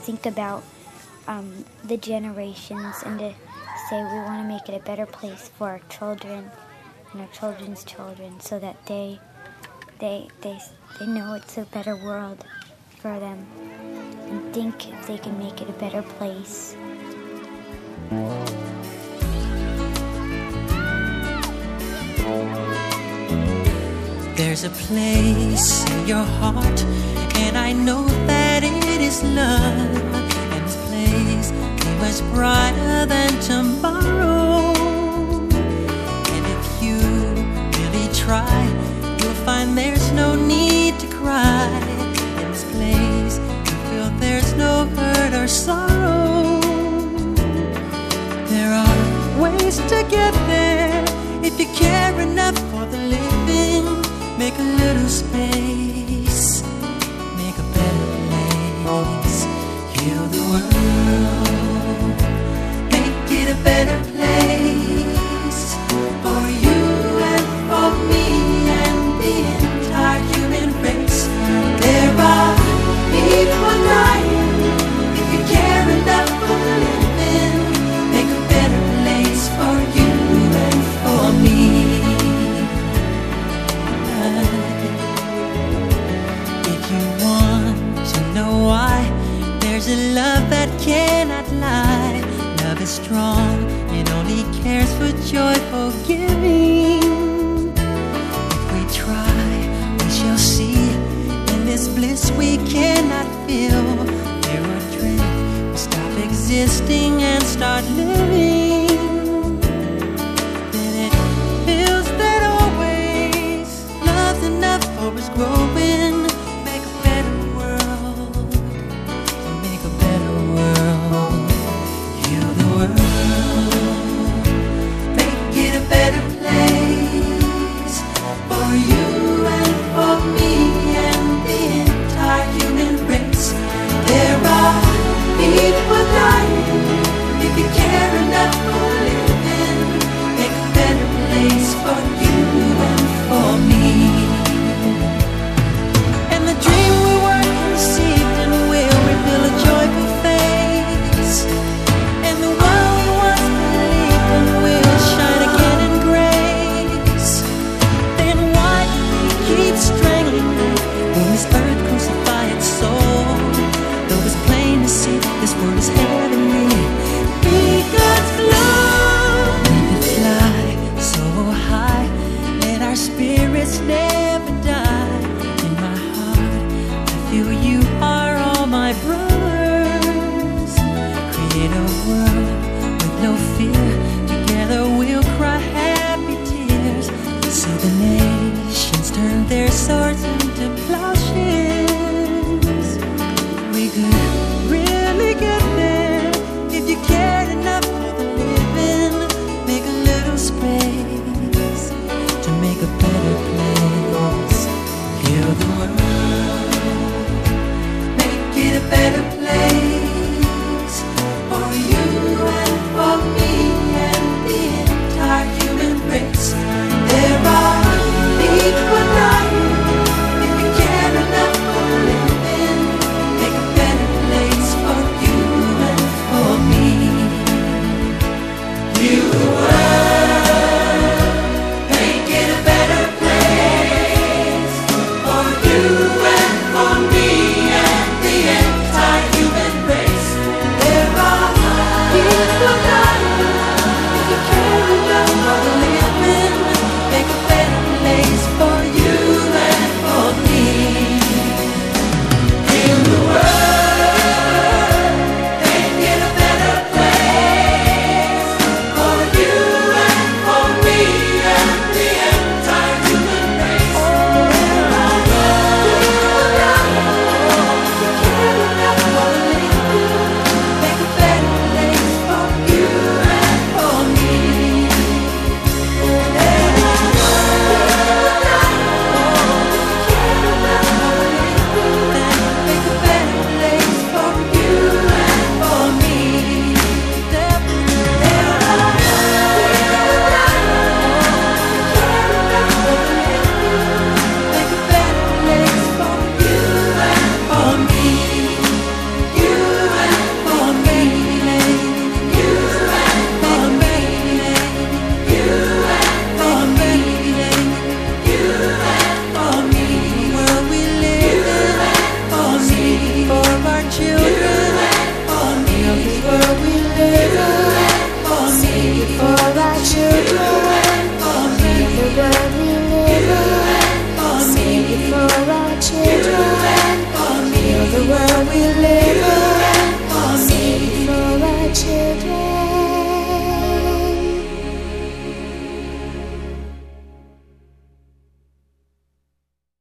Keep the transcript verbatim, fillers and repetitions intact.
think about um, the generations and to say we want to make it a better place for our children and our children's children, so that they they they they know it's a better world for them and think if they can make it a better place. There's a place in your heart, and I know that it is love. And this place is much brighter than tomorrow. And if you really try, you'll find there's no need to cry. In this place, you feel there's no hurt or sorrow. There are ways to get there if you care enough for the living. Make a little space, make a better place. Heal the world, make it a better place for you and for me and the entire human race. There are people dying. If you care enough for the living, make a better place for you and for me. If you want to know why, there's a love that cannot lie. Love is strong, it only cares for joyful giving. If we try, we shall see. In this bliss we cannot feel. There are dreams, we stop existing and start living. Then it feels that always love's enough for us growing. Make a better world, make a better world. Heal the world, make it a better place for you and for me and the entire human race. There are people dying. If you care enough for living, make a better place for you and for me. And the dream we were conceived in will reveal a joyful face. And the one we once believed in will shine again in grace. Then why keep strangling when this earth crucify its soul? Though it's plain to see this world is heavenly, be God's love. We could fly so high, let our spirits never die. In my heart, I feel you are all my brothers. Create a world with no fear. Together we'll cry happy tears. See the nations turn their swords into plowshares. We could really get there if you cared enough for the living. Make a little space to make a better place. Heal the world, make it a better place.